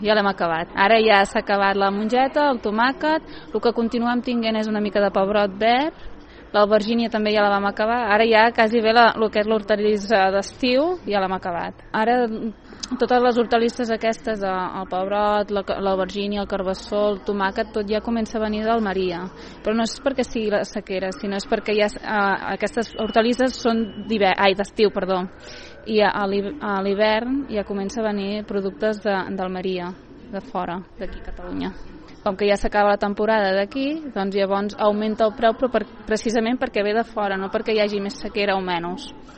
Ja l'hem acabat. Ara ja s'ha acabat la mongeta, el tomàquet, el que continuem tinguent és una mica de pebrot verd, l'albergínia també ja la vam acabar, ara ja quasi bé el que és l'hortalissa d'estiu ja l'hem acabat. Ara totes les hortalisses aquestes, el pebrot, l'albergínia, el carbassó, el tomàquet, tot ja comença a venir d'Almeria. Però no és perquè sigui la sequera, sinó és perquè ja aquestes hortalisses són d'estiu, i a l'hivern ja comença a venir productes d'Almeria, de fora, d'aquí a Catalunya. Com que ja s'acaba la temporada d'aquí, doncs llavors augmenta el preu, però precisament perquè ve de fora, no perquè hi hagi més sequera o menys.